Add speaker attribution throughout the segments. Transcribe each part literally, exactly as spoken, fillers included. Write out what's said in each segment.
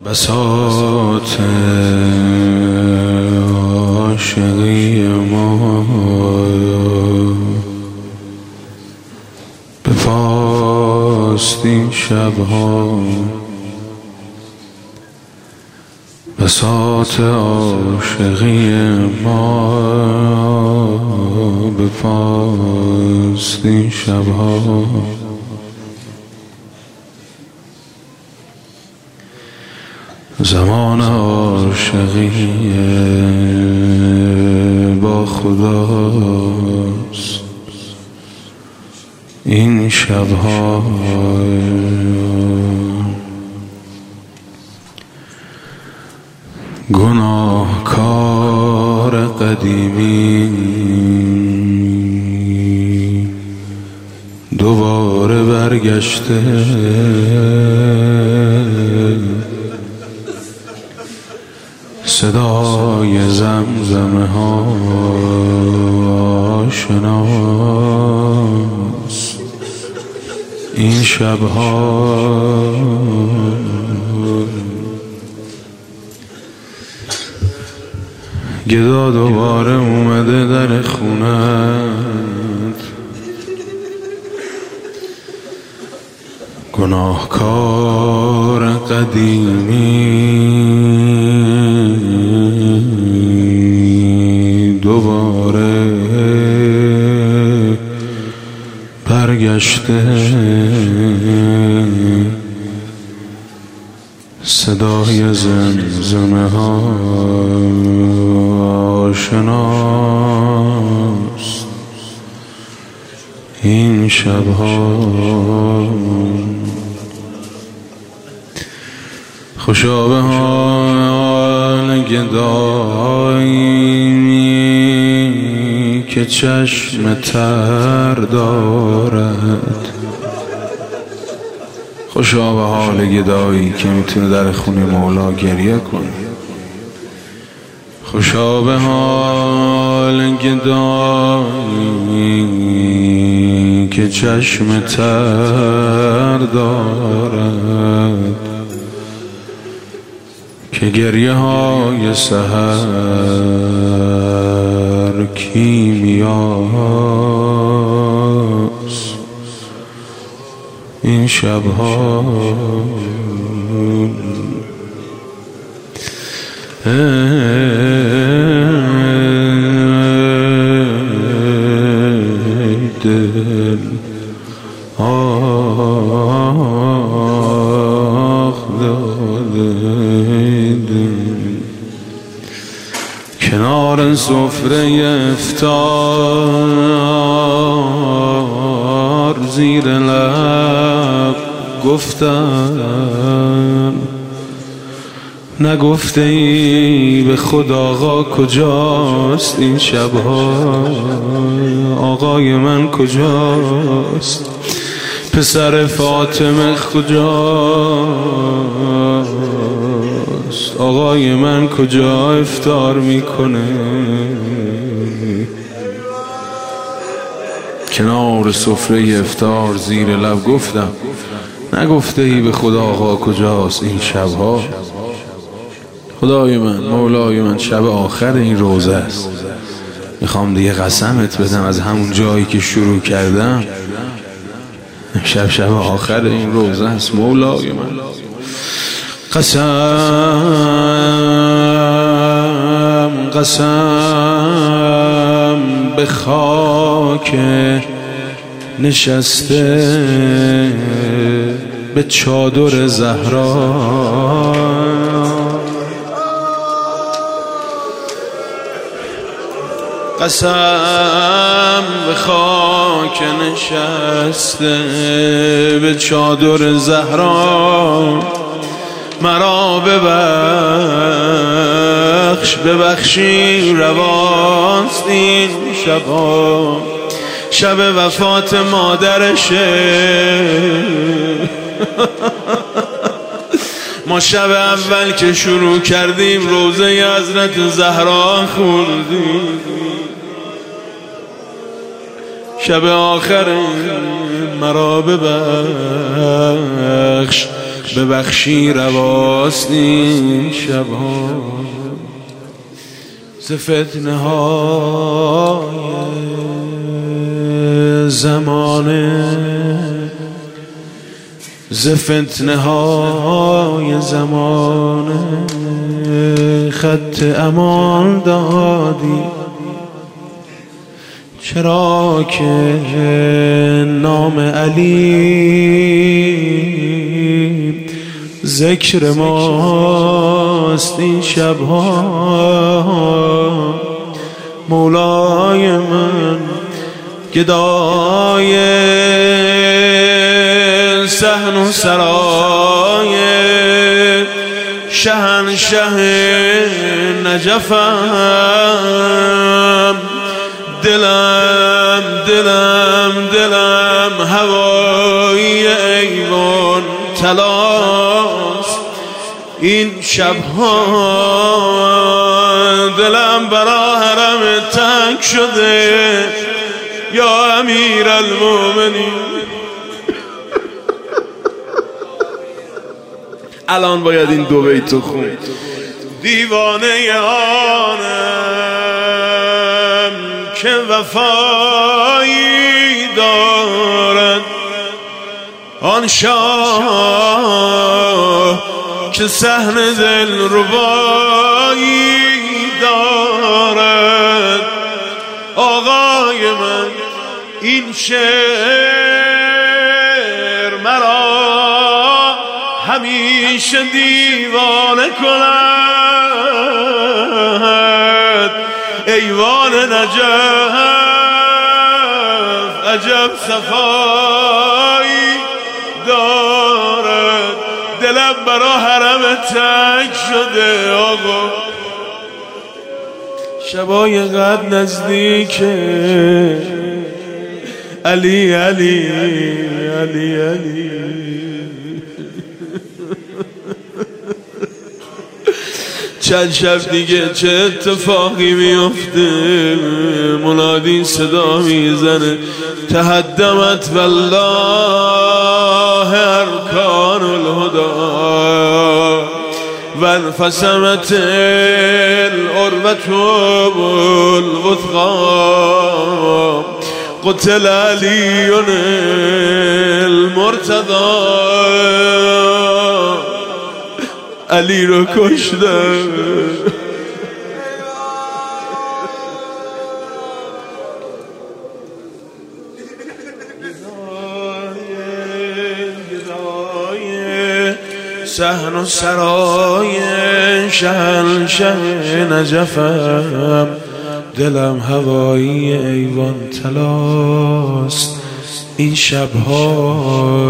Speaker 1: بساط عاشقی ما به پاست این شبها، بساط عاشقی ما به پاست این شبها. زمان عاشقی با خداست این شبها. گناهکار قدیمی دوباره برگشته، صدای زمزمه ها آشناست این شبها. گدا دوباره اومده در خونت، گناهکار قدیمی دوباره برگشته، صدای زمزمه ها آشناست این شبها. خوشا به حال گدایی که چشم تر دارد، خوشا به حال گدایی که میتونه در خونه مولا گریه کنه، خوشا به حال گدایی که چشم تر دارد، که گریه های سحر کیمیاست این شبها. دل آخ دل کنار سفره افطار زیر لب گفتم، نگفته ای به خود آقا کجاست این شبها، آقای من کجاست، پسر فاطمه کجاست، آقای من کجا افطار میکنه. کنار سفره افطار زیر لب گفتم، نگفته ای به خدا آقا کجاست این شبها. خدای من، مولای من، شب آخر این روزه است، میخوام دیگه قسمت بدم از همون جایی که شروع کردم، شب شب آخر این روزه است مولای من. قسم قسم به خاک نشسته به چادر زهرا، قسم به خاک نشسته به چادر زهرا، مرا ببخش ببخشی رواست این شبا، شب وفات مادرشه. ما شب اول که شروع کردیم روزه حضرت زهرا خوندیم، شب آخر مرا ببخش ببخشی رواست این شبها ز فتنه های زمانه ز فتنه های زمانه خط امان دادی چرا که نام علی ذکر ماست این شبها مولای من گدای صحن و سرای شهنشه نجفم دلم دلم دلم هوای ایوان طلاست این شبها دلم برا حرم تنگ شده یا امیر المومنین. الان باید این دو بیتو خون. دیوانه آنم که وفایی دارد آن شاه که صحن دل ربایی دارد آقای من این شعر مرا همیشه دیوانه کند ایوان نجف عجب صفایی دارد دلم برا حرم تنگ شده آقا شبای قد نزدیکه علی علی علی علی چند شب دیگه چه اتفاقی میفته منادی صدا میزنه تهدمت والله ارکان الهدى وانفصمت العروة الوثقى قتل علی المرتضى علی رو کشتم صحن و سرای شهنشه نجفم دلم هوایی ایوان طلاست این شبها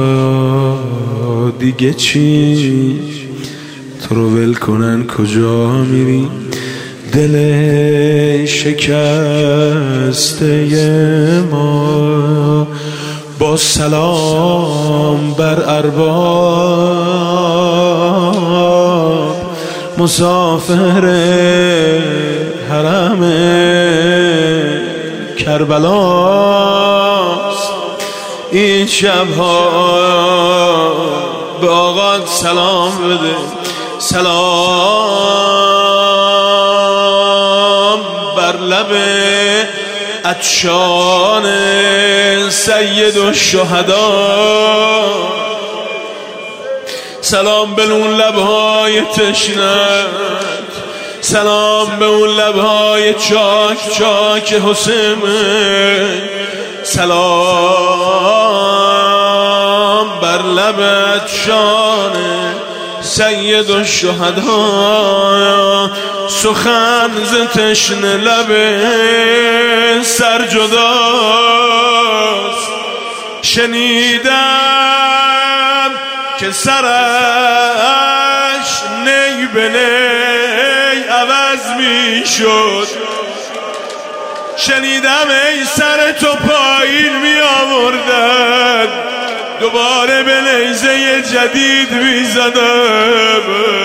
Speaker 1: دیگه چی تو رو ول کنن کجا میری دل شکسته ما با سلام بر ارباب مسافر حرم کربلاست این شبها به آقا سلام بده سلام بر لب عطشان سید الشهدا سلام به اون لبهای تشنه سلام به اون لبهای چاک چاک حسین سلام بر لب عطشان سید الشهدا سخن ز تشنه لب سر جداست شنیدم که سرش نی به نی عوض می شد شنیدم ای سر تو پایین می آوردن دوباره به نیزه جدید می زدم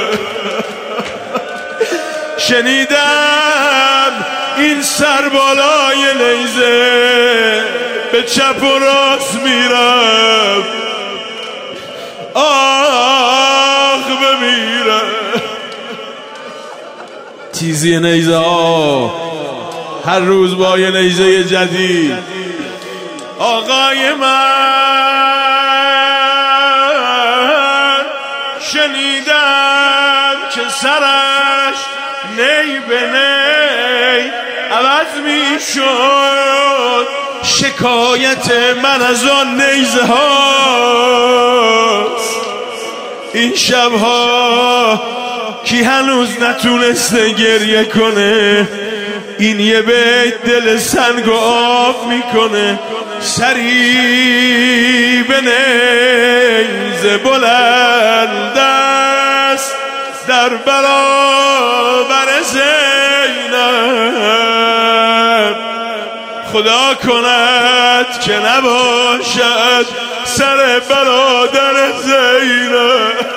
Speaker 1: شنیدم این سر بالای نیزه به چپ و راست میرم آه تیزی نیزه ها، هر روز با یه نیزه جدید. آقای من شنیدم که سرش نی به نی عوض می شد، شکایت من از آن نیزه هاست. این شبها کی هنوز نتونسته گریه کنه، این یه بیت دل سنگ و آب میکنه. سری به نیزه بلند است در برابر زینب، خدا کند که نباشد سر برادر زینب.